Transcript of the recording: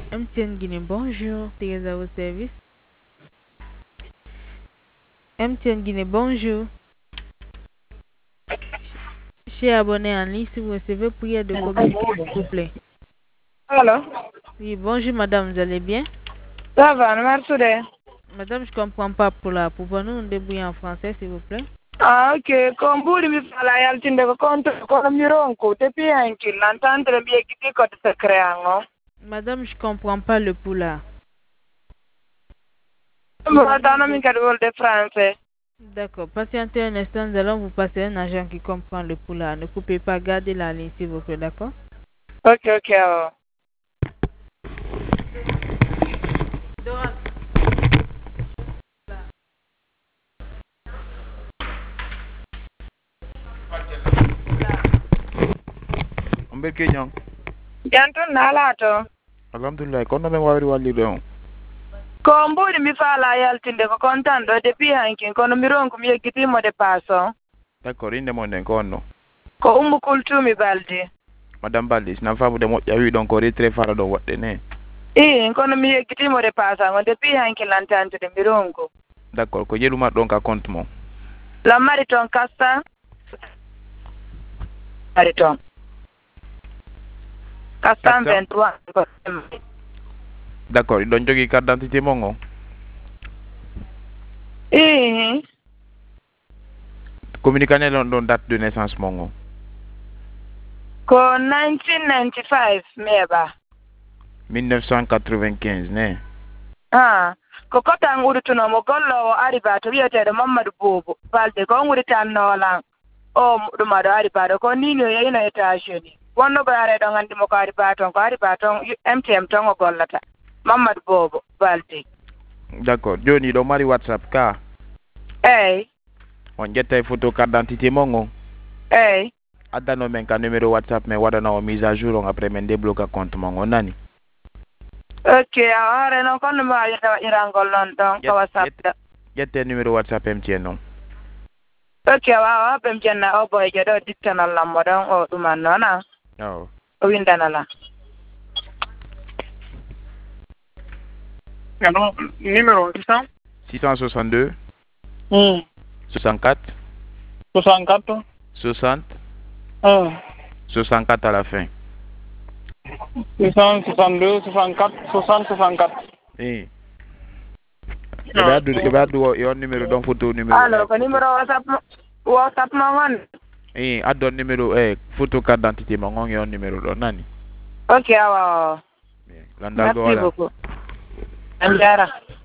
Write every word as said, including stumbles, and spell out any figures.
M T N Guinée, bonjour. Thérèse à vos services. M T N Guinée, bonjour. Chez abonné en ligne, si vous recevez prière de communiquer, s'il vous plaît. Allô? Oui, bonjour madame, vous allez bien? Ça va, merci. Madame, je comprends pas pour la. Pouvons-nous nous débrouiller en français, s'il vous plaît? Ah, ok. Comme vous mi fala yaltinde ko konto ko mironko depuis un kil l'entente le bien qui ko se créango. Madame, je comprends pas le poula. Moi dans mi cadre de français. D'accord. Patientez un instant, nous allons vous passer un agent qui comprend le poula. Ne coupez pas, gardez la ligne, s'il vous plaît, d'accord? Ok, ok. Oh. Mbe Kenyang. Janto nalato. Alhamdulillah, kono men wawri wallude on. Ko mburi mi fala yaltinde ko kontando depuis un kil kono mironko mi yekiti mo de passo. D'accord, inde mon den ko onno. Ko ummu kultu mi baldi. Madame Baldis, na famu de moƴƴa wi ɗon ko retrait fara ɗo woɗɗe ne. I kono mi yekiti mo de passo ngo depuis un kil l'entente de mironko. D'accord, ko yeɗuma ɗon ka compte mo. La mari ton kasta. Mari ton. Kasta vingt-trois. D'accord, ɗon jogui carte d'identité mon o. Eh. Communiquez on ɗon date de naissance mon o. Ko nineteen ninety-five meba. mille neuf cent quatre-vingt-quinze ne. Ah, ko kota nguri tuno mo gollo o ari ba to wiyete Mamadou Bobo balde ko nguri tan no lan o duma do ari ba do ko nino yeyno etage ni wonno go are do ngandi mo ko ari ba ton ko ari ba ton M T M ton o gollata Mamadou Bobo balde. D'accord, joni ɗo mari WhatsApp ka. Ey. On ƴetta photo carte d'identité mon o. Ey. Addano men ka numéro WhatsApp mais waɗana o mise à jour on après men débloquer compte mon o nani. Ok, ahora non kono ma yata irangol non don ko WhatsApp. Ƴette numéro WhatsApp M T N non. Ok, wa wa bem jenna o boy jedo dictanal lammo don o duman nona. Oh. O windanala. Alors, numéro six cents six cent soixante-deux hmm. soixante-quatre soixante-quatre soixante un soixante-quatre à la fin. six cent soixante-deux soixante-quatre soixante soixante-quatre. Eh. Ke ɓe ɓe addu yon numéro ɗon photo numéro. Alors ko numéro WhatsApp WhatsApp ma ngon. Eh, addon numéro eh photo carte d'identité ma ngon yon numéro ɗon nani. Ok, awa. Landal go Merci wala. beaucoup. Anjara.